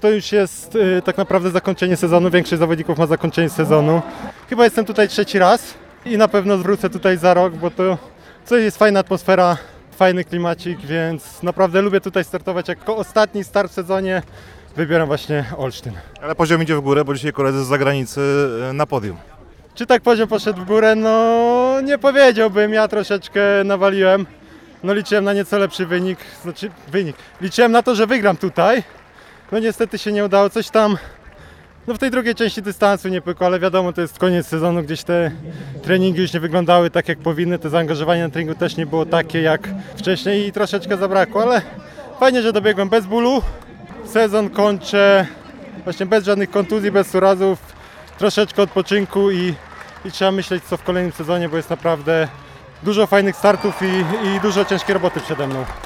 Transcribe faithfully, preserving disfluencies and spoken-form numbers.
to już jest y, tak naprawdę zakończenie sezonu. Większość zawodników ma zakończenie sezonu. Chyba jestem tutaj trzeci raz i na pewno wrócę tutaj za rok, bo to, to jest fajna atmosfera, fajny klimacik, więc naprawdę lubię tutaj startować. Jako ostatni start w sezonie wybieram właśnie Olsztyn. Ale poziom idzie w górę, bo dzisiaj koledzy z zagranicy na podium. Czy tak poziom poszedł w górę? No nie powiedziałbym, ja troszeczkę nawaliłem. No liczyłem na nieco lepszy wynik, znaczy wynik. Liczyłem na to, że wygram tutaj. No niestety się nie udało, coś tam no w tej drugiej części dystansu nie pykło, ale wiadomo, to jest koniec sezonu, gdzieś te treningi już nie wyglądały tak jak powinny, to zaangażowanie na treningu też nie było takie jak wcześniej i troszeczkę zabrakło, ale fajnie, że dobiegłem bez bólu. Sezon kończę właśnie bez żadnych kontuzji, bez urazów, troszeczkę odpoczynku i, i trzeba myśleć co w kolejnym sezonie, bo jest naprawdę dużo fajnych startów i, i dużo ciężkiej roboty przede mną.